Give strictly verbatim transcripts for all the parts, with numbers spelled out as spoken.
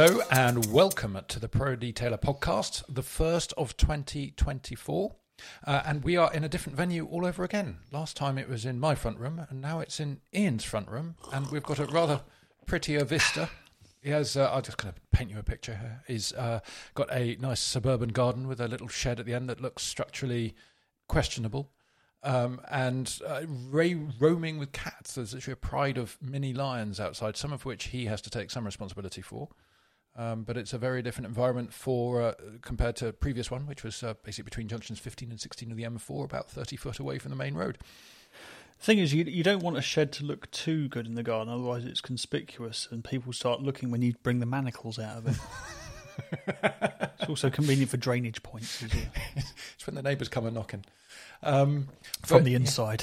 Hello and welcome to the Pro Detailer podcast, the first of twenty twenty-four. Uh, and we are in a different venue all over again. Last time it was in my front room, and now it's in Ian's front room. And we've got a rather prettier vista. He has, uh, I'm just going to paint you a picture here. He's uh, got a nice suburban garden with a little shed at the end that looks structurally questionable. Um, and uh, Ray roaming with cats. There's actually a pride of mini lions outside, some of which he has to take some responsibility for. Um, but it's a very different environment for uh, compared to previous one, which was uh, basically between junctions fifteen and sixteen of the M four, about thirty foot away from the main road. The thing is, you you don't want a shed to look too good in the garden, otherwise it's conspicuous and people start looking when you bring the manacles out of it. It's also convenient for drainage points as well. It's when the neighbours come and knocking. Um, From but, the inside.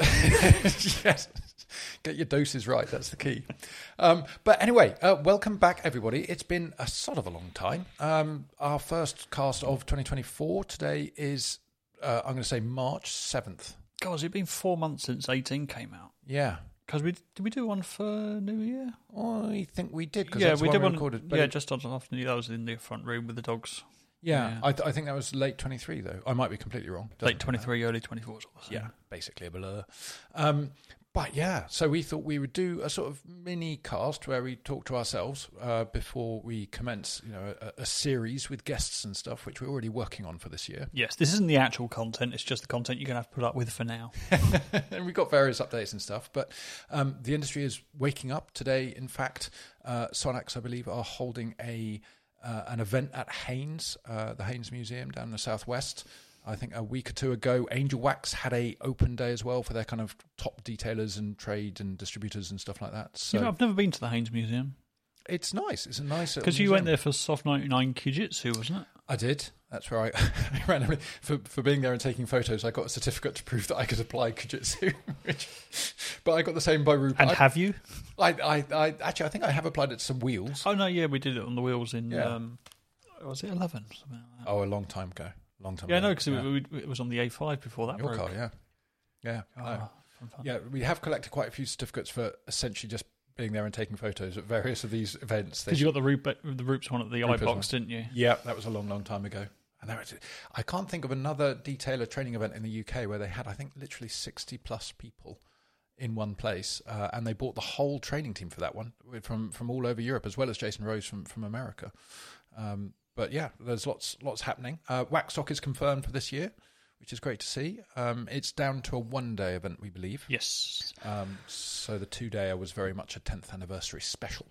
Yes. Get your doses right, that's the key. Um, but anyway, uh, welcome back, everybody. It's been a sort of a long time. Um, our first cast of twenty twenty-four today is, uh, I'm going to say, March seventh. God, has it been four months since eighteen came out? Yeah. Because we did we do one for New Year? I think we did, because yeah, that's we when did we one. recorded. Yeah, just on after that was in the front room with the dogs. Yeah, yeah. I, th- I think that was late twenty-three, though. I might be completely wrong. Doesn't Late twenty-three, early twenty-four. Yeah, basically a blur. Um, but yeah, so we thought we would do a sort of mini cast where we talk to ourselves uh, before we commence, you know, a, a series with guests and stuff, which we're already working on for this year. Yes, this isn't the actual content; it's just the content you're going to have to put up with for now. And we've got various updates and stuff, but um, the industry is waking up today. In fact, uh, Sonax, I believe, are holding a uh, an event at Haynes, uh, the Haynes Museum down in the southwest. I think a week or two ago, Angel Wax had a open day as well for their kind of top detailers and trade and distributors and stuff like that. So You know, I've never been to the Haynes Museum. it's nice. It's a nice Because you went there for Soft ninety-nine Kijitsu, wasn't it? I did. That's where I, I ran for for being there and taking photos. I got a certificate to prove that I could apply Kijitsu, which, but I got the same by Rupert. And I, have you? I, I, I actually I think I have applied it to some wheels. Oh no, yeah, we did it on the wheels in. Yeah. Um, was it eleven? Something like that. Oh, a long time ago. Long time. Yeah, ago. no, because yeah. it, it was on the A five before that Your broke. car, yeah, yeah, Oh, no. fun, fun. yeah. We have collected quite a few certificates for essentially just being there and taking photos at various of these events. Because you got the Roop, the Roops one at the Rupert's iBox, one. didn't you? Yeah, that was a long, long time ago. And there was, I can't think of another detailer training event in the U K where they had, I think, literally sixty plus people in one place, uh, and they bought the whole training team for that one from from all over Europe, as well as Jason Rose from from America. Um, but yeah, there's lots lots happening. Uh, Waxstock is confirmed for this year, which is great to see. Um, it's down to a one day event, we believe. Yes. Um, so the two dayer was very much a tenth anniversary special,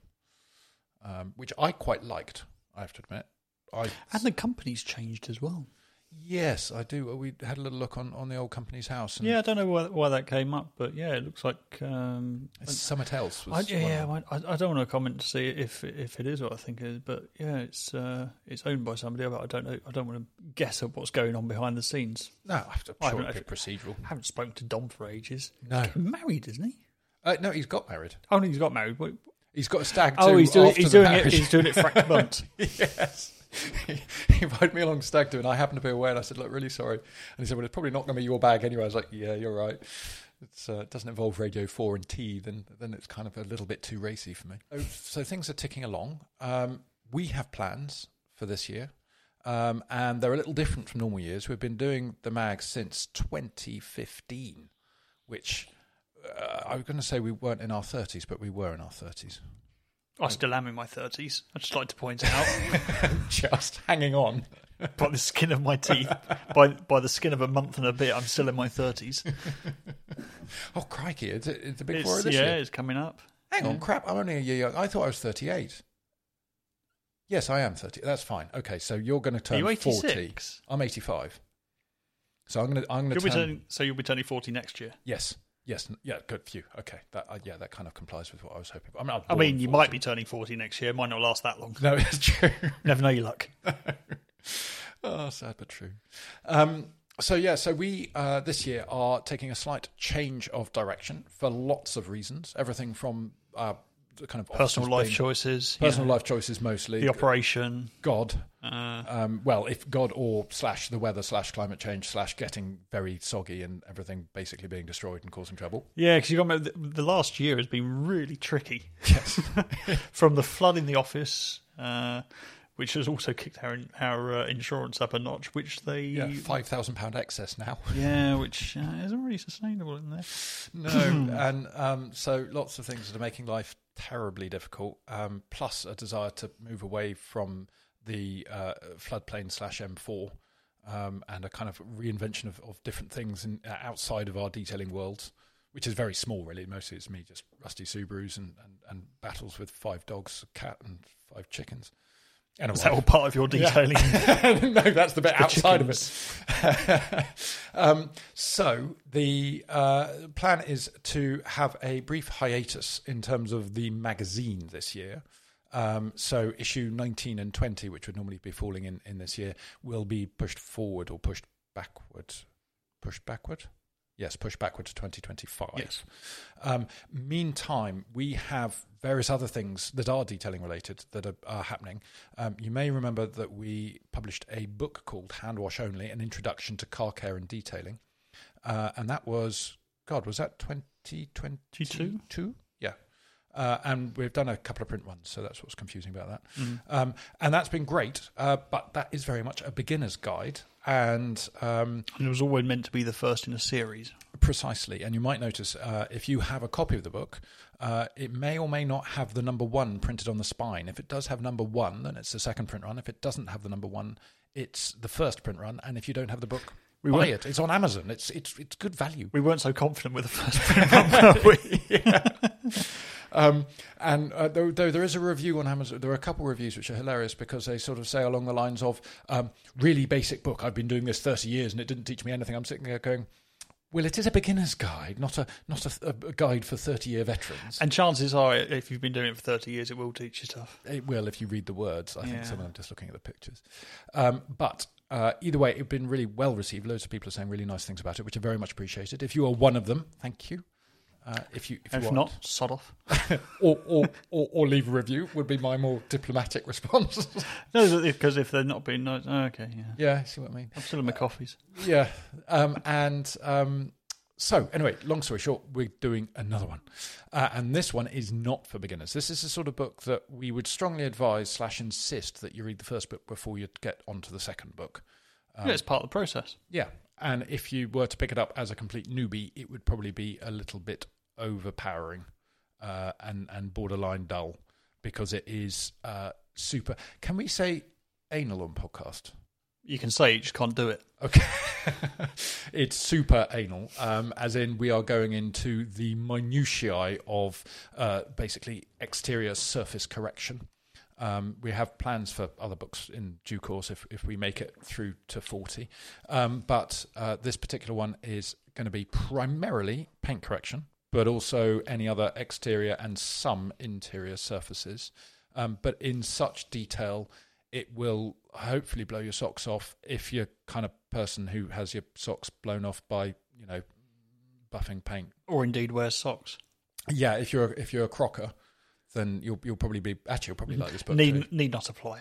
um, which I quite liked, I have to admit. I, And the company's changed as well. yes, I do. We had a little look on, on the old company's house. And Yeah, I don't know why, why that came up, but yeah, it looks like. Um, Summit Else I, was yeah, one of I, I don't want to comment to see if if it is what I think it is, but yeah, it's uh, it's owned by somebody, but I don't know. I don't want to guess at what's going on behind the scenes. them. No, I'm sure I haven't it'd be actually- procedural. I haven't spoken to Dom for ages. No. He's married, isn't he? Uh, no, he's got married. Oh, no, he's got married. Wait, He's got a stag Oh, do he's doing after he's the doing it. marriage. He's doing it fract month. Yes. He invited me along to stag do, and I happened to be aware, and I said, look, really sorry. And he said, well, it's probably not going to be your bag anyway. I was like, yeah, you're right. It's, uh, it doesn't involve Radio four and tea, then then it's kind of a little bit too racy for me. So, so things are ticking along. Um, we have plans for this year, um, and they're a little different from normal years. We've been doing the mag since twenty fifteen, which uh, I was going to say we weren't in our thirties, but we were in our thirties. I still am in my thirties. I'd just like to point out, Just hanging on. by the skin of my teeth, by by the skin of a month and a bit, I'm still in my thirties. Oh, crikey. It's, it's the big It's, four this yeah, year. it's coming up. Hang on, Yeah. crap. I'm only a year young. I thought I was thirty-eight. Yes, I am thirty. That's fine. Okay, so you're going to Are turn you forty. eighty-six? I'm eighty-five. So I'm going to I'm going You'll to be turn... turning, so you'll be turning forty next year. Yes. Yes. Yeah, good. Phew. Okay. That, uh, yeah, that kind of complies with what I was hoping for. I mean, I, was I born mean, you forty. might be turning forty next year. It might not last that long. No, it's true. Never know your luck. Oh, sad but true. Um, so yeah, so we uh, this year are taking a slight change of direction for lots of reasons. Everything from uh, the kind of Personal offices life being- choices. personal you know, life choices mostly. The operation. God. Uh, Um, well, if God or slash the weather slash climate change slash getting very soggy and everything basically being destroyed and causing trouble. yeah, because you got the, the last year has been really tricky. Yes. From the flood in the office uh, which has also kicked our our uh, insurance up a notch, which they... Yeah, five thousand pounds excess now. Yeah, which uh, isn't really sustainable in there. No, and um, so lots of things that are making life terribly difficult, um, plus a desire to move away from the uh, floodplain slash M four um, and a kind of reinvention of, of different things in, uh, outside of our detailing worlds, which is very small, really. Mostly it's me, just rusty Subarus and, and, and battles with five dogs, a cat and five chickens. And Is that all part of your detailing? Yeah. No, that's the bit the outside chickens. of it. um, so the uh, plan is to have a brief hiatus in terms of the magazine this year. Um, so issue nineteen and twenty, which would normally be falling in, in this year, will be pushed forward or pushed backward. Pushed backward? Yes, pushed backward to twenty twenty-five. Yes. Um, meantime, we have various other things that are detailing related that are, are happening. Um, you may remember that we published a book called Hand Wash Only, an introduction to car care and detailing. Uh, and that was, God, was that twenty twenty-two? Yeah. Uh, and we've done a couple of print runs, so that's what's confusing about that. Mm. Um, and that's been great, uh, but that is very much a beginner's guide. And, um, and it was always meant to be the first in a series. Precisely. And you might notice uh, if you have a copy of the book, uh, it may or may not have the number one printed on the spine. If it does have number one, then it's the second print run. If it doesn't have the number one, it's the first print run. And if you don't have the book, we buy it. It's on Amazon. It's it's it's good value. We weren't so confident with the first print run, were we? Yeah. Um, and uh, though, though there is a review on Amazon, there are a couple of reviews which are hilarious because they sort of say along the lines of, um, really basic book. I've been doing this thirty years and it didn't teach me anything. I'm sitting there going, well, it is a beginner's guide, not a not a, a guide for thirty-year veterans. And chances are, if you've been doing it for thirty years, it will teach you stuff. It will if you read the words. I yeah. think some of them just looking at the pictures. Um, but uh, either way, it's been really well received. Loads of people are saying really nice things about it, which are very much appreciated. If you are one of them, thank you. Uh, if you, if, you if want. not, sod off. or, or, or or leave a review would be my more diplomatic response. No, because if they're not being nice, oh, okay, yeah, yeah, I see what I mean. I'm still in my coffees. Yeah, um, and um, so anyway, long story short, we're doing another one, uh, and this one is not for beginners. This is the sort of book that we would strongly advise slash insist that you read the first book before you get onto the second book. Um, yeah, it's part of the process. Yeah. And if you were to pick it up as a complete newbie, it would probably be a little bit overpowering uh, and, and borderline dull because it is uh, super... Can we say anal on podcast? You can say, you just can't do it. Okay. It's super anal, um, as in we are going into the minutiae of uh, basically exterior surface correction. Um, we have plans for other books in due course if, if we make it through to forty. Um, but uh, this particular one is going to be primarily paint correction, but also any other exterior and some interior surfaces. Um, but in such detail, it will hopefully blow your socks off if you're kind of person who has your socks blown off by, you know, buffing paint. Or indeed wears socks. Yeah, if you're if you're a crocker, then you'll you'll probably be actually you'll probably like this book. Need too. need not apply.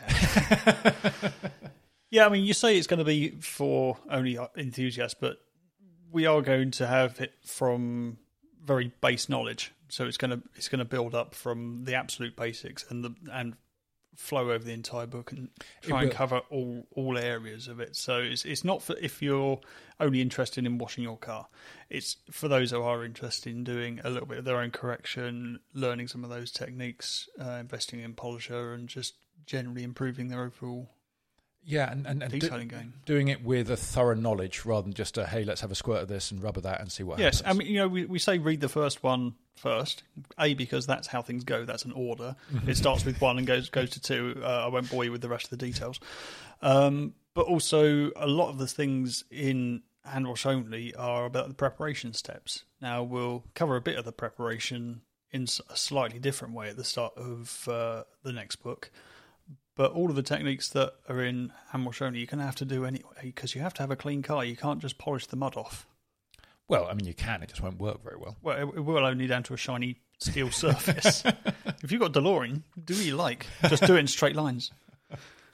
Yeah, I mean, you say it's going to be for only enthusiasts, but we are going to have it from very base knowledge. So it's going to it's going to build up from the absolute basics and the and flow over the entire book and try and cover all all areas of it. So it's it's not for if you're only interested in washing your car. It's for those who are interested in doing a little bit of their own correction, learning some of those techniques, uh, investing in polisher, and just generally improving their overall yeah, and, and, and detailing do, game. Doing it with a thorough knowledge rather than just a, hey, let's have a squirt of this and rub of that and see what yes, happens. Yes, I mean, you know, we, we say read the first one first, A, because that's how things go, that's an order. It starts with one and goes goes to two. Uh, I won't bore you with the rest of the details. Um, but also, a lot of the things in Hand Wash Only are about the preparation steps. Now, we'll cover a bit of the preparation in a slightly different way at the start of uh, the next book. But all of the techniques that are in Hand Wash Only, you're going to have to do anyway, because you have to have a clean car. You can't just polish the mud off. Well, I mean, you can. It just won't work very well. Well, it, it will only down to a shiny steel surface. If you've got DeLorean, do what you like. Just do it in straight lines.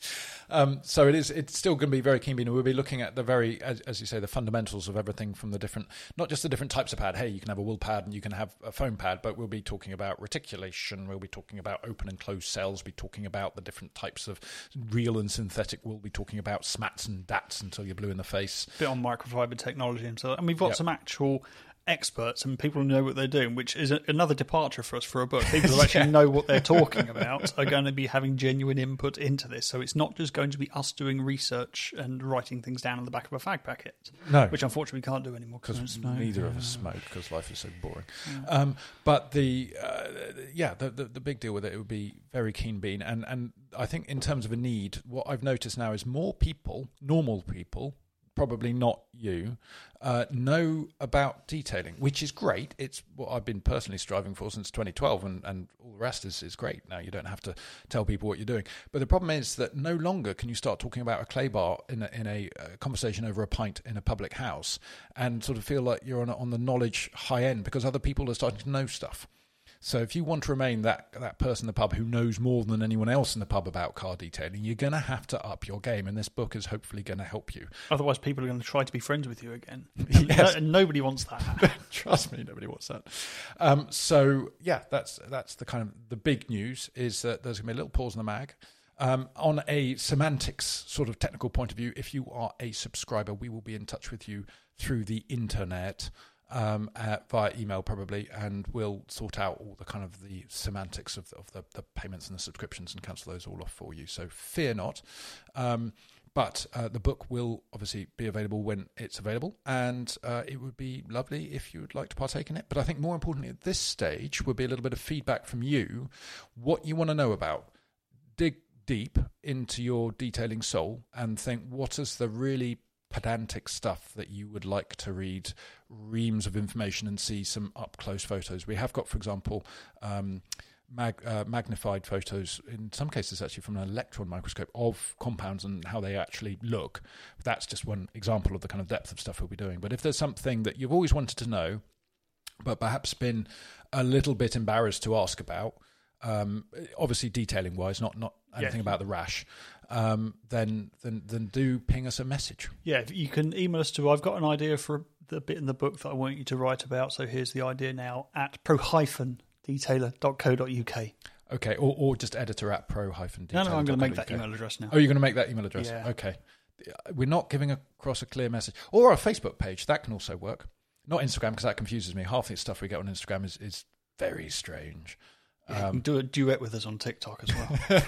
Um, so it is. It's still going to be very keen bean. We'll be looking at the very, as, as you say, the fundamentals of everything from the different, not just the different types of pad. Hey, you can have a wool pad and you can have a foam pad, but we'll be talking about reticulation. We'll be talking about open and closed cells. We'll be talking about the different types of real and synthetic. We'll be talking about smats and dats until you're blue in the face. Bit on microfiber technology and so. And we've got Yep. some actual experts and people who know what they're doing, which is a, another departure for us for a book. People who actually Yeah. know what they're talking about are going to be having genuine input into this. So it's not just going to be us doing research and writing things down on the back of a fag packet, No. which unfortunately we can't do anymore Because we don't smoke. neither of us smoke because life is so boring. Um, but the uh, yeah, the, the the big deal with it, it would be very keen bean, and and I think in terms of a need, what I've noticed now is more people, normal people, probably not you, uh, know about detailing, which is great. It's what I've been personally striving for since twenty twelve, and, and all the rest is, is great. Now you don't have to tell people what you're doing. But the problem is that no longer can you start talking about a clay bar in a, in a uh, conversation over a pint in a public house and sort of feel like you're on, a, on the knowledge high end because other people are starting to know stuff. So if you want to remain that that person in the pub who knows more than anyone else in the pub about car detailing, you're going to have to up your game, and this book is hopefully going to help you. Otherwise, people are going to try to be friends with you again. Yes. And no, nobody wants that. Trust me, nobody wants that. Um, so yeah, that's that's the kind of the big news is that there's going to be a little pause in the mag. Um, on a semantics sort of technical point of view, if you are a subscriber, we will be in touch with you through the internet. Um, uh, via email probably, and we'll sort out all the kind of the semantics of, of the, the payments and the subscriptions and cancel those all off for you. So fear not. Um, but uh, the book will obviously be available when it's available, and uh, it would be lovely if you would like to partake in it. But I think more importantly at this stage would be a little bit of feedback from you, what you want to know about. Dig deep into your detailing soul and think, what is the really pedantic stuff that you would like to read reams of information and see some up-close photos. We have got, for example, um, mag, uh, magnified photos, in some cases actually from an electron microscope, of compounds and how they actually look. That's just one example of the kind of depth of stuff we'll be doing. But if there's something that you've always wanted to know, but perhaps been a little bit embarrassed to ask about, um, obviously detailing-wise, not, not anything Yeah. about the rash, um, then, then then do ping us a message. Yeah, you can email us to, I've got an idea for the bit in the book that I want you to write about, so here's the idea now, at pro dash detailer dot co dot uk. Okay, or, or just editor at pro detailer dot co dot uk. No, no, I'm going to make that email address now. Oh, you're going to make that email address? Yeah. Okay. We're not giving across a clear message. Or our Facebook page, that can also work. Not Instagram, because that confuses me. Half the stuff we get on Instagram is, is very strange. Yeah, you Um, can do a duet with us on TikTok as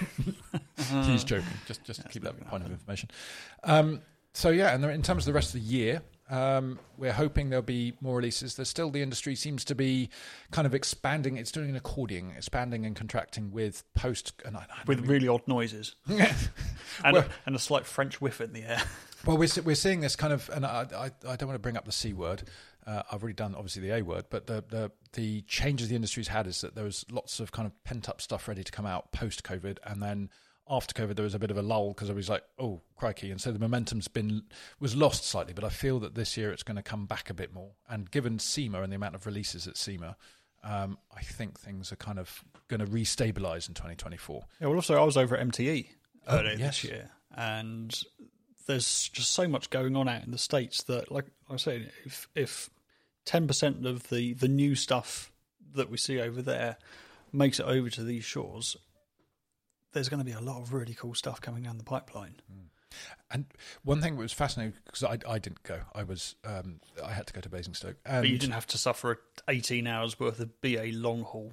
well. He's joking. Just just to keep that point of information. Um, so yeah, and in terms of the rest of the year, um, we're hoping there'll be more releases. There's still, the industry seems to be kind of expanding. It's doing an accordion, expanding and contracting with post and I, I With really odd noises. and, Well- a, and a slight French whiff in the air. Well, we're we're seeing this kind of, and I I, I don't want to bring up the C word. Uh, I've already done obviously the A word, but the, the the changes the industry's had is that there was lots of kind of pent up stuff ready to come out post COVID, and then after COVID there was a bit of a lull because everybody's like, oh crikey, and so the momentum's been was lost slightly. But I feel that this year it's going to come back a bit more, and given SEMA and the amount of releases at SEMA, um, I think things are kind of going to restabilise in twenty twenty-four. Yeah, well, also, I was over at M T E Oh, earlier yes. this year, and there's just so much going on out in the States that, like I said, if if ten percent of the, the new stuff that we see over there makes it over to these shores, there's going to be a lot of really cool stuff coming down the pipeline. And one thing that was fascinating, because I, I didn't go, I was um, I had to go to Basingstoke, and But you didn't have to suffer eighteen hours worth of B A long haul.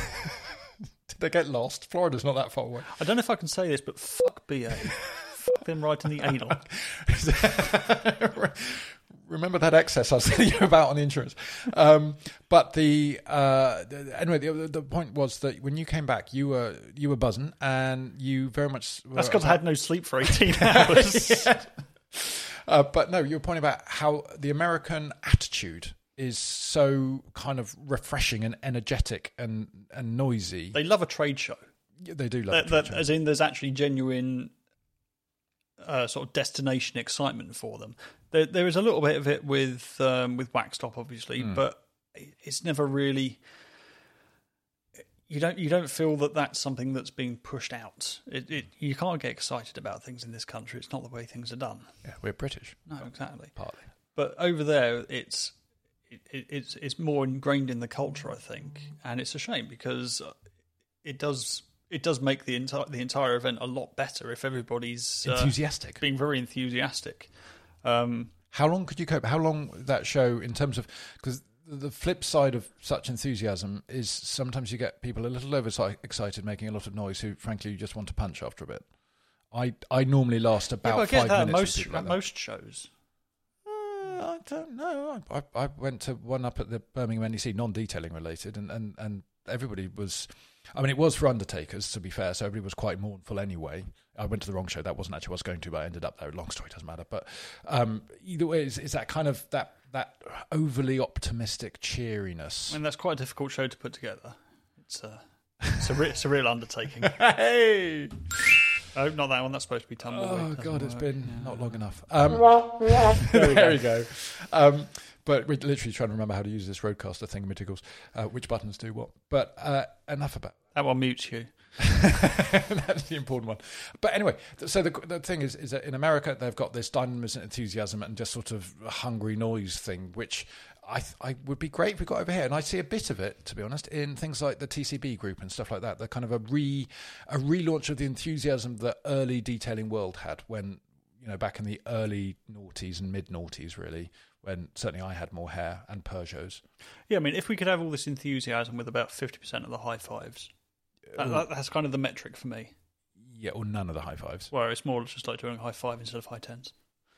did they get lost? Florida's not that far away. I don't know if I can say this, but fuck B A. Fuck them right in the anal. Remember that excess I was telling you about on the insurance. Um, but the uh, anyway, the, the point was that when you came back, you were you were buzzing, and you very much. Were, That's because I had no sleep for eighteen hours. Yeah. Uh, but no, you were pointing about how the American attitude is so kind of refreshing and energetic and, and noisy. They love a trade show. Yeah, they do love That, it. that, as in, there's actually genuine uh, sort of destination excitement for them. There, there is a little bit of it with um, with Waxtop, obviously, Mm. but it's never really. you don't you don't feel that that's something that's being pushed out. It, it you can't get excited about things in this country. It's not the way things are done. Yeah, we're British. No, exactly. Partly. But over there, it's it, it's it's more ingrained in the culture, I think, and it's a shame because it does it does make the entire the entire event a lot better if everybody's uh, enthusiastic, being very enthusiastic. Um, How long could you cope? How long that show in terms of because. The flip side of such enthusiasm is sometimes you get people a little overexcited, making a lot of noise, who, frankly, you just want to punch after a bit. I I normally last about yeah, but I get five that minutes. Most with people at like that. most shows. Uh, I don't know. I, I went to one up at the Birmingham N E C, non-detailing related, and, and, and everybody was... I mean, it was for undertakers, to be fair, so everybody was quite mournful anyway. I went to the wrong show. That wasn't actually what I was going to, but I ended up there. Long story, doesn't matter. But um, either way, it's, it's that kind of... that. That overly optimistic cheeriness. And that's quite a difficult show to put together. It's a, it's a, re- it's a real undertaking. Hey! Oh, not that one. That's supposed to be Tumbleweed. Oh, God, it's work. been yeah. not long enough. Um, there we go. we go. Um, but we're literally trying to remember how to use this Roadcaster thingamajiggles, uh, which buttons do what. But uh, enough about that. One mutes you. That's the important one. But anyway, so the the thing is, is that in America they've got this dynamism, enthusiasm, and just sort of hungry noise thing, which I I would be great if we got over here. And I see a bit of it, to be honest, in things like the T C B group and stuff like that. They're kind of a re a relaunch of the enthusiasm that early detailing world had when, you know, back in the early noughties and mid noughties, really, when certainly I had more hair and Peugeots. Yeah, I mean, if we could have all this enthusiasm with about fifty percent of the high fives. That, that, that's kind of the metric for me. Yeah, or none of the high fives. Well, it's more just like doing high five instead of high tens.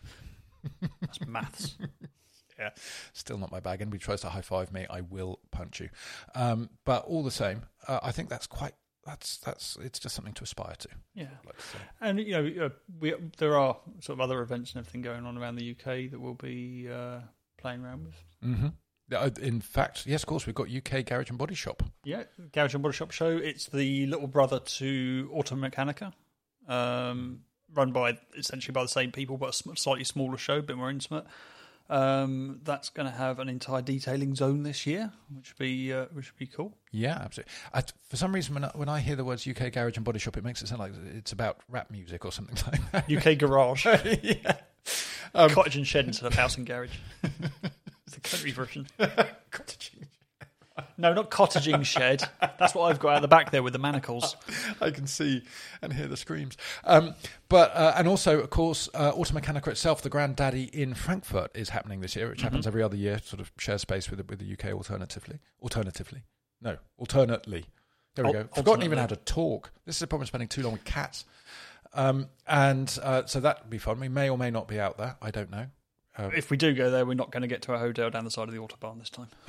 That's maths. Yeah, still not my bag. Anybody tries to high five me, I will punch you. Um, but all the same, uh, I think that's quite. That's that's. It's just something to aspire to. Yeah, I'd like to say. And you know, uh, we there are sort of other events and everything going on around the U K that we'll be uh, playing around with. Mm-hmm. In fact, yes, of course, we've got U K Garage and Body Shop. Yeah, Garage and Body Shop show. It's the little brother to Automechanica, um, run by essentially by the same people, but a slightly smaller show, a bit more intimate. Um, that's going to have an entire detailing zone this year, which would be uh, which would be cool. Yeah, absolutely. I, for some reason, when I, when I hear the words U K Garage and Body Shop, it makes it sound like it's about rap music or something like that. U K Garage, yeah. um, Cottage and Shed instead of House and Garage. It's the country version. Cottaging. No, not cottaging shed. That's what I've got out the back there with the manacles. I can see and hear the screams. Um, but uh, and also, of course, uh, Automechanica itself, the granddaddy in Frankfurt, is happening this year, which mm-hmm. happens every other year. Sort of share space with the, with the U K alternatively. Alternatively, no, alternately. There we Al- go. Forgotten even how to talk. This is a problem of spending too long with cats. Um, and uh, so that would be fun. We may or may not be out there. I don't know. Um, if we do go there, we're not going to get to a hotel down the side of the Autobahn this time.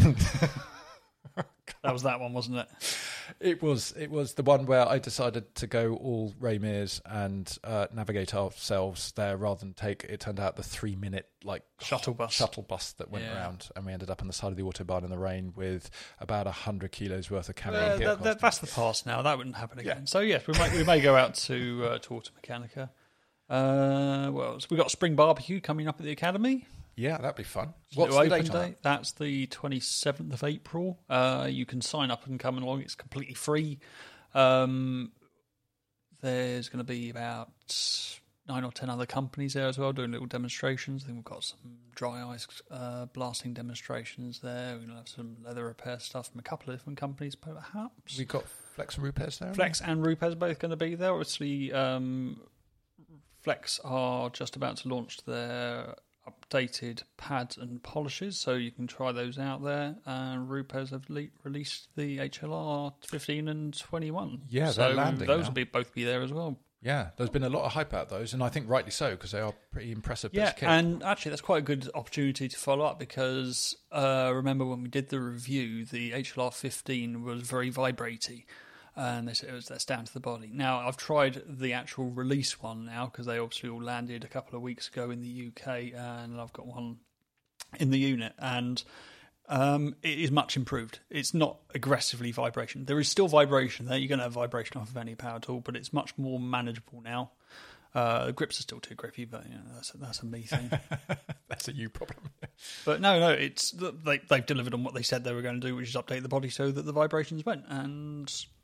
That was that one, wasn't it? It was. It was the one where I decided to go all Ray Mears and uh, navigate ourselves there rather than take. It turned out the three-minute like shuttle bus, shuttle bus that went yeah. around, and we ended up on the side of the Autobahn in the rain with about a hundred kilos worth of camera. Uh, that, that, that's the past now. That wouldn't happen again. Yeah. So yes, we may we may go out to uh, to Automechanica. Uh, well, so we've got Spring Barbecue coming up at the Academy. Yeah, that'd be fun. What's the date on that? That's the twenty-seventh of April. Uh, you can sign up and come along. It's completely free. Um, there's going to be about nine or ten other companies there as well doing little demonstrations. I think we've got some dry ice uh, blasting demonstrations there. We're going to have some leather repair stuff from a couple of different companies, perhaps. We've got Flex and Rupes there. Flex and Rupes both going to be there. Obviously, um, Flex are just about to launch their updated pads and polishes, so you can try those out there. And Rupes have le- released the H L R fifteen and twenty-one. Yeah, so they're landing those now. will be both be there as well. Yeah, there's been a lot of hype about those, and I think rightly so, because they are pretty impressive. Yeah, bits of kit. And actually that's quite a good opportunity to follow up, because uh, remember when we did the review, the H L R fifteen was very vibratey. And they said it was, that's down to the body. Now, I've tried the actual release one now, because they obviously all landed a couple of weeks ago in the U K, and I've got one in the unit, and um, it is much improved. It's not aggressively vibration. There is still vibration there. You're going to have vibration off of any power tool, but it's much more manageable now. Uh, the grips are still too grippy, but you know, that's, a, that's a me thing. That's a you problem. But no, no, it's they, they've delivered on what they said they were going to do, which is update the body so that the vibrations went, and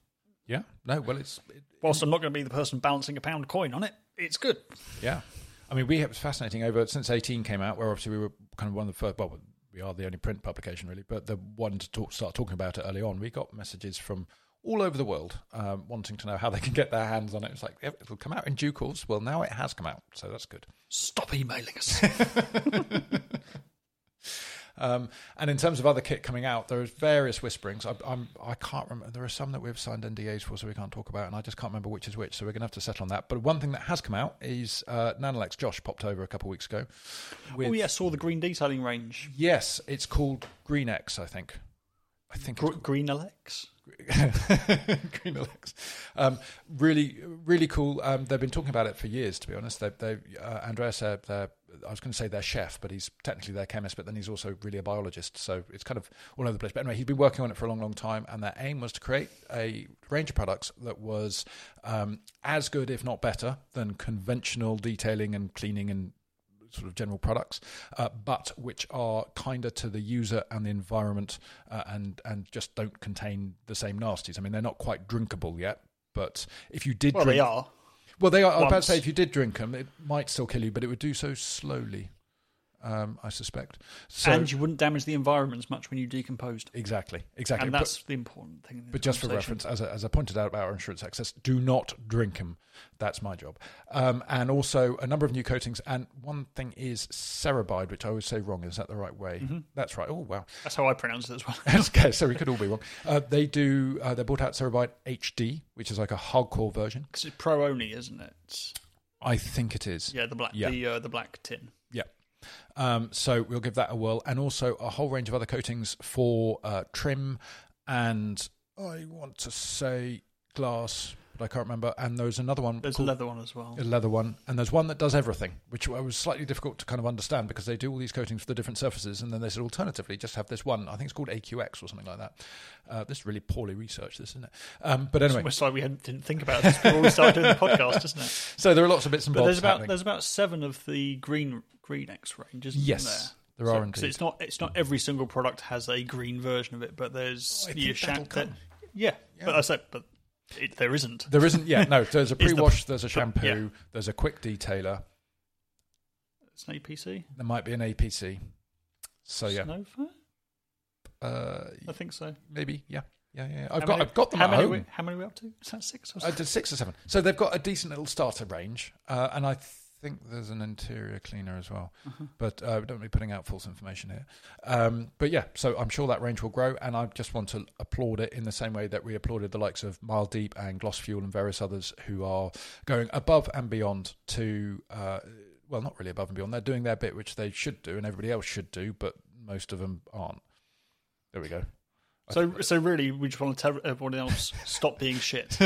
Yeah. No, well, it's... It, Whilst I'm not going to be the person balancing a pound coin on it, it's good. yeah. I mean, we have, it's fascinating over, since eighteen came out, where obviously we were kind of one of the first, well, we are the only print publication really, but the one to talk, start talking about it early on, we got messages from all over the world um, wanting to know how they can get their hands on it. It's like, yeah, it'll come out in due course. Well, now it has come out, so that's good. Stop emailing us. Um, and in terms of other kit coming out, there's various whisperings. I, I'm, I can't remember. There are some that we've signed N D As for, so we can't talk about, and I just can't remember which is which. So we're going to have to settle on that. But one thing that has come out is uh, Nanolex Josh popped over a couple of weeks ago. With, oh, yeah, I saw the green detailing range. Yes, it's called Green X, I think. I think Gr- it's Green Alex. Green Alex. Um, really, really cool. Um, they've been talking about it for years, to be honest. They, they, uh, Andreas, uh, I was going to say their chef, but he's technically their chemist, but then he's also really a biologist. So it's kind of all over the place. But anyway, he's been working on it for a long, long time. And their aim was to create a range of products that was um, as good, if not better, than conventional detailing and cleaning and sort of general products, uh, but which are kinder to the user and the environment, uh, and and just don't contain the same nasties. I mean, they're not quite drinkable yet, but if you did, Well, drink, they are. Well, they are. I was about to Once. say, if you did drink them, it might still kill you, but it would do so slowly. Um, I suspect. So, and you wouldn't damage the environment as much when you decomposed. exactly, exactly. And But- that's the important thing. in this But just for conversation. reference, as I, as I pointed out about our insurance access, do not drink them. That's my job. Um, and also a number of new coatings. And one thing is Cerebide, which I always say wrong. Is that the right way? Mm-hmm. That's right. Oh, wow. That's how I pronounce it as well. Okay, so we could all be wrong. Uh, they do. Uh, they brought out Cerebide H D, which is like a hardcore version. Because it's pro only, isn't it? I think it is. Yeah, the black, Yeah. the uh, the black tin. Yeah. Um, so we'll give that a whirl, and also a whole range of other coatings for uh, trim, and I want to say glass, but I can't remember. And there's another one. There's a called- leather one as well. a leather one, and there's one that does everything, which was slightly difficult to kind of understand because they do all these coatings for the different surfaces, and then they said alternatively just have this one. I think it's called A Q X or something like that. Uh, this is really poorly researched, this, isn't it? Um, but It's anyway, almost like we hadn't, didn't think about this before we started doing the podcast, isn't it? so there are lots of bits and But bobs there's about happening. there's about seven of the green green X range, isn't Yes, there? there are So- indeed. So it's not it's not every single product has a green version of it, but there's I the think that'll sha- that- come. yeah, Yeah. But I said, but it, there isn't. There isn't yet. No, there's a Is the- pre-wash, there's a shampoo, yeah. there's a quick detailer. It's an A P C. There might be an A P C. So yeah, Snowfire? uh, I think so. maybe yeah, yeah, yeah. I've How got many- I've got them how at many home. We, how many are we up to? Is that six or I something? did six or seven. So they've got a decent little starter range, uh, and I think there's an interior cleaner as well. Uh-huh. But uh, we don't be putting out false information here. Um, but yeah, so I'm sure that range will grow, and I just want to applaud it in the same way that we applauded the likes of Mile Deep and Gloss Fuel and various others who are going above and beyond to, uh, well, not really above and beyond. They're doing their bit, which they should do, and everybody else should do, but most of them aren't. There we go. So, so really, we just want to tell everyone else stop being shit.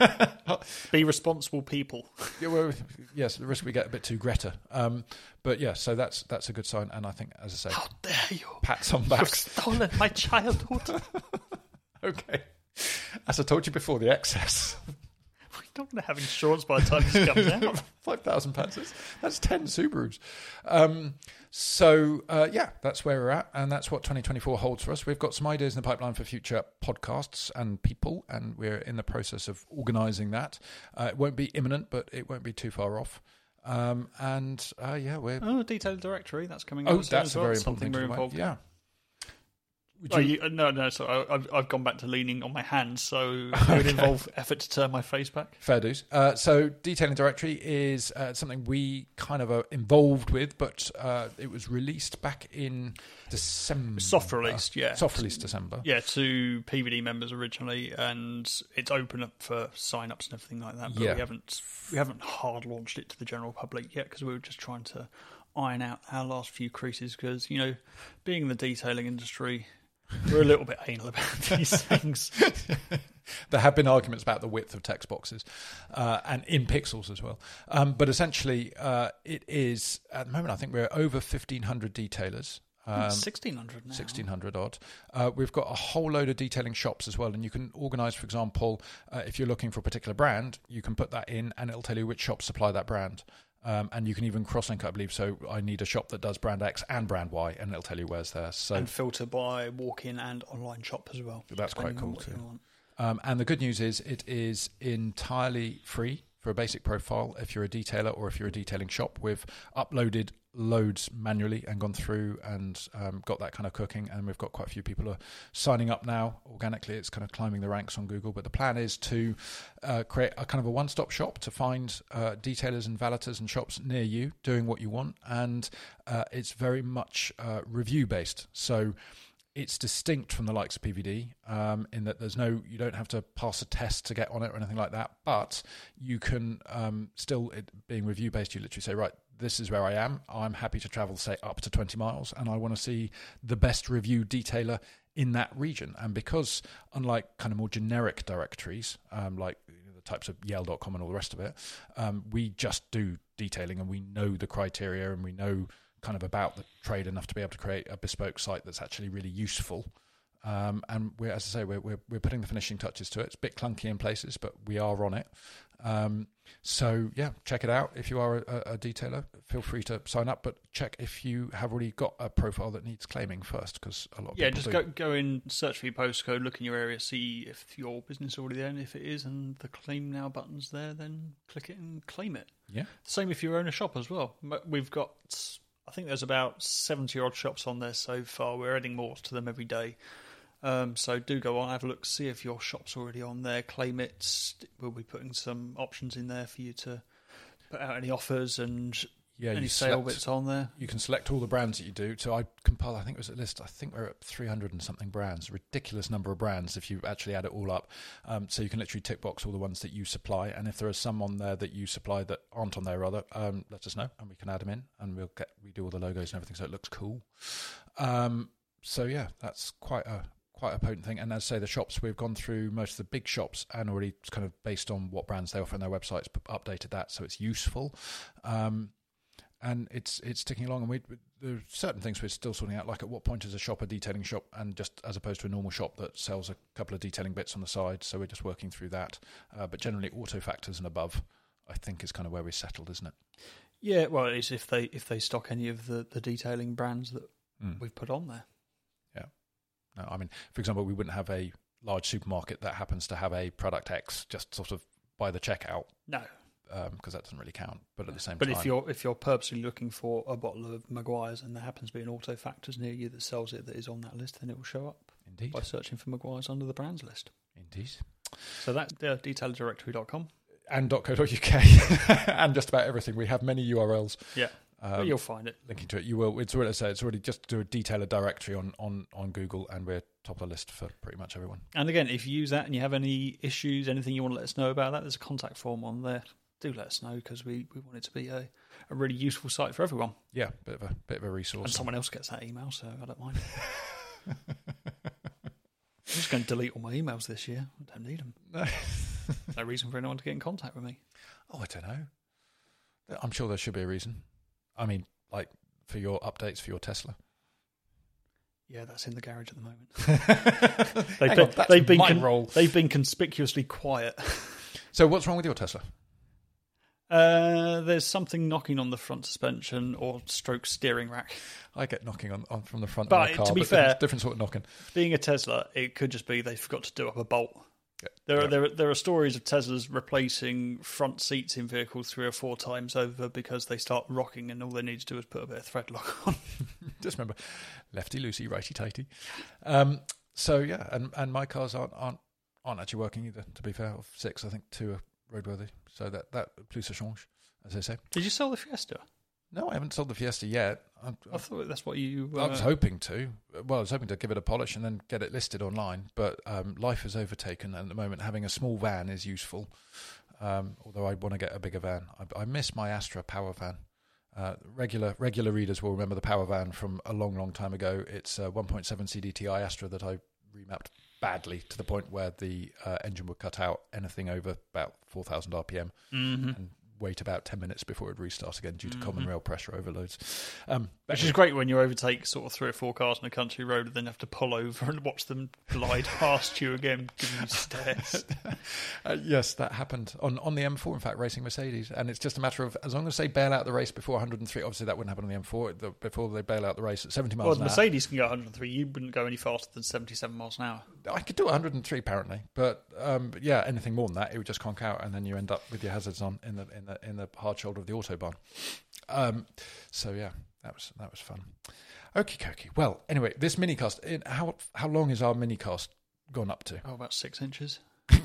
Be responsible people. Yeah, well, yes, the risk we get a bit too Greta. Um, but yeah, so that's that's a good sign, and I think, as I say, How dare you? pats on You've backs. stolen my childhood. Okay. As I told you before, the excess. We're not going to have insurance by the time this comes out. five thousand pounds. That's, that's ten Subarus. Um, so, uh, yeah, that's where we're at, and that's what twenty twenty-four holds for us. We've got some ideas in the pipeline for future podcasts and people, and we're in the process of organising that. Uh, it won't be imminent, but it won't be too far off. Um, and, uh, yeah, we're... Oh, detailed directory, that's coming Oh, out soon that's as a well. very important Something thing we're to involved do. in. Yeah. Would Oh, you- you, no, no. So I, I've I've gone back to leaning on my hands, so it would involve effort to turn my face back. Fair dues. Uh, so detailing directory is uh, something we kind of are involved with, but uh, it was released back in December. Soft released, yeah, Soft release December. yeah, to P V D members originally, and it's open up for sign ups and everything like that. But Yeah. we haven't we haven't hard launched it to the general public yet because we were just trying to iron out our last few creases. Because you know, being in the detailing industry, we're a little bit anal about these things. There have been arguments about the width of text boxes uh, and in pixels as well. Um, but essentially, uh, it is, at the moment, I think we're over fifteen hundred detailers. Um, Sixteen hundred now. sixteen hundred odd. Uh, we've got a whole load of detailing shops as well, and you can organise, for example, uh, if you're looking for a particular brand, you can put that in and it'll tell you which shops supply that brand. Um, and you can even cross-link, I believe. So I need a shop that does brand X and brand Y, and it'll tell you where's there. So And filter by walk-in and online shop as well. that's quite depending on cool what too. you want. Um, and the good news is it is entirely free for a basic profile if you're a detailer or if you're a detailing shop. We've uploaded loads manually and gone through and um, got that kind of cooking, and we've got quite a few people are signing up now organically. It's kind of climbing the ranks on Google, but the plan is to uh, create a kind of a one-stop shop to find uh, detailers and valeters and shops near you doing what you want, and uh, it's very much uh, review based. So it's distinct from the likes of P V D um, in that there's no, you don't have to pass a test to get on it or anything like that, but you can um, still, it being review based, you literally say, right, this is where I am. I'm happy to travel, say, up to twenty miles, and I want to see the best review detailer in that region. And because, unlike kind of more generic directories, um, like you know, the types of Yale dot com and all the rest of it, um, we just do detailing and we know the criteria and we know kind of about the trade enough to be able to create a bespoke site that's actually really useful. Um, and we're, as I say, we're, we're we're putting the finishing touches to it. It's a bit clunky in places, but we are on it. Um, so yeah, check it out. If you are a, a detailer, feel free to sign up, but check if you have already got a profile that needs claiming first, because a lot of yeah, people just do. go go in, search for your postcode, look in your area, see if your business is already there, and if it is, and the claim now button's there, then click it and claim it. Yeah. Same if you own a shop as well. We've got, I think there's about seventy odd shops on there so far. We're adding more to them every day. Um, so do go on, have a look, see if your shop's already on there, claim it. We'll be putting some options in there for you to put out any offers and Yeah, any you sale select- bits on there. You can select all the brands that you do. So I compiled, I think it was a list, I think we're at three hundred and something brands, a ridiculous number of brands if you actually add it all up. Um, so you can literally tick box all the ones that you supply. And if there are some on there that you supply that aren't on there, rather, um, let us know and we can add them in, and we'll get, we do all the logos and everything so it looks cool. Um, so yeah, that's quite a, quite a potent thing. And as I say, the shops, we've gone through most of the big shops and already kind of based on what brands they offer on their websites, updated that so it's useful. Um, And it's it's ticking along, and we there are certain things we're still sorting out, like at what point is a shop a detailing shop, and just as opposed to a normal shop that sells a couple of detailing bits on the side. So we're just working through that. Uh, but generally, auto factors and above, I think, is kind of where we're settled, isn't it? Yeah, well, it's if they if they stock any of the, the detailing brands that Mm. we've put on there. Yeah. No, I mean, for example, we wouldn't have a large supermarket that happens to have a product X just sort of by the checkout. No. Because um, that doesn't really count. But at the same but time, if you're if you're purposely looking for a bottle of Maguire's and there happens to be an Auto Factors near you that sells it that is on that list, then it will show up. Indeed. By searching for Maguire's under the brands list. Indeed. So that's uh, detailer directory dot com. And .co.uk and just about everything. We have many U R Ls. Yeah. Um, well, you'll find it. Linking to it, you will. It's already say it's already just do a detailer directory on, on, on Google, and we're top of the list for pretty much everyone. And again, if you use that and you have any issues, anything you want to let us know about that, there's a contact form on there. Do let us know, because we, we want it to be a, a really useful site for everyone. Yeah, bit of a bit of a resource. And someone else gets that email, so I don't mind. I'm just going to delete all my emails this year. I don't need them. No. No reason for anyone to get in contact with me. Oh, I don't know. I'm sure there should be a reason. I mean, like for your updates for your Tesla. Yeah, that's in the garage at the moment. they've, Hang been, on, that's they've, been my con- role. they've been conspicuously quiet. So what's wrong with your Tesla? Uh, there's something knocking on the front suspension or stroke steering rack. I get knocking on, on from the front But of my car. to be but fair- different, different sort of knocking. Being a Tesla, it could just be they forgot to do up a bolt. Yeah. There are, Yeah. there, are, there are stories of Teslas replacing front seats in vehicles three or four times over because they start rocking and all they need to do is put a bit of thread lock on. Just remember, lefty loosey, righty tighty. Um, so yeah, and, and my cars aren't, aren't aren't actually working either. To be fair, of six, I think two are roadworthy. So that that plus ça change, as they say. Did you sell the Fiesta? No, I haven't sold the Fiesta yet. I, I thought that's what you... Uh, I was hoping to. Well, I was hoping to give it a polish and then get it listed online. But um, life has overtaken, and at the moment, having a small van is useful. Um, although I want to get a bigger van. I, I miss my Astra Power Van. Uh, regular regular readers will remember the Power Van from a long, long time ago. It's a one point seven C D T I Astra that I remapped badly to the point where the uh, engine would cut out anything over about four thousand R P M mm-hmm. and wait about ten minutes before it would restart again due to Mm-hmm. common rail pressure overloads. Um, Which is great when you overtake sort of three or four cars on a country road and then have to pull over and watch them glide past you again, giving you stares. uh, yes, that happened on, on the M four, in fact, racing Mercedes. And it's just a matter of, as long as they bail out the race before one hundred and three, obviously that wouldn't happen on the M four, the, before they bail out the race at seventy miles Well, an hour. Mercedes can go one hundred and three. You wouldn't go any faster than seventy-seven miles an hour. I could do one hundred and three apparently, but, um, but yeah, anything more than that, it would just conk out, and then you end up with your hazards on in the in the in the hard shoulder of the autobahn. Um, so yeah, that was that was fun. Okie dokie. Well, anyway, this minicast. In, how how long is our minicast gone up to? Oh, about six inches.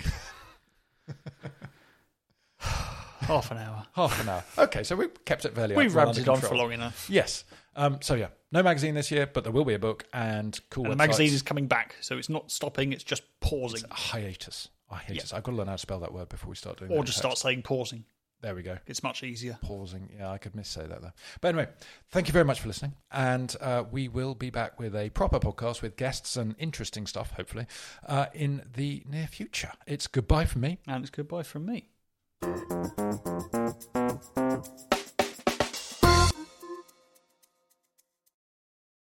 Half an hour. Half an hour. Okay, so we kept it fairly. We've well rammed under it on control. for long enough. Yes. Um, so yeah, no magazine this year, but there will be a book and cool. And the websites. magazine is coming back, so it's not stopping, it's just pausing. It's a hiatus. A hiatus. I've got to learn how to spell that word before we start doing. Or that just text. start saying pausing. There we go. It's much easier. Pausing. Yeah, I could missay that though. But anyway, thank you very much for listening. And uh, we will be back with a proper podcast with guests and interesting stuff, hopefully, uh, in the near future. It's goodbye from me. And it's goodbye from me.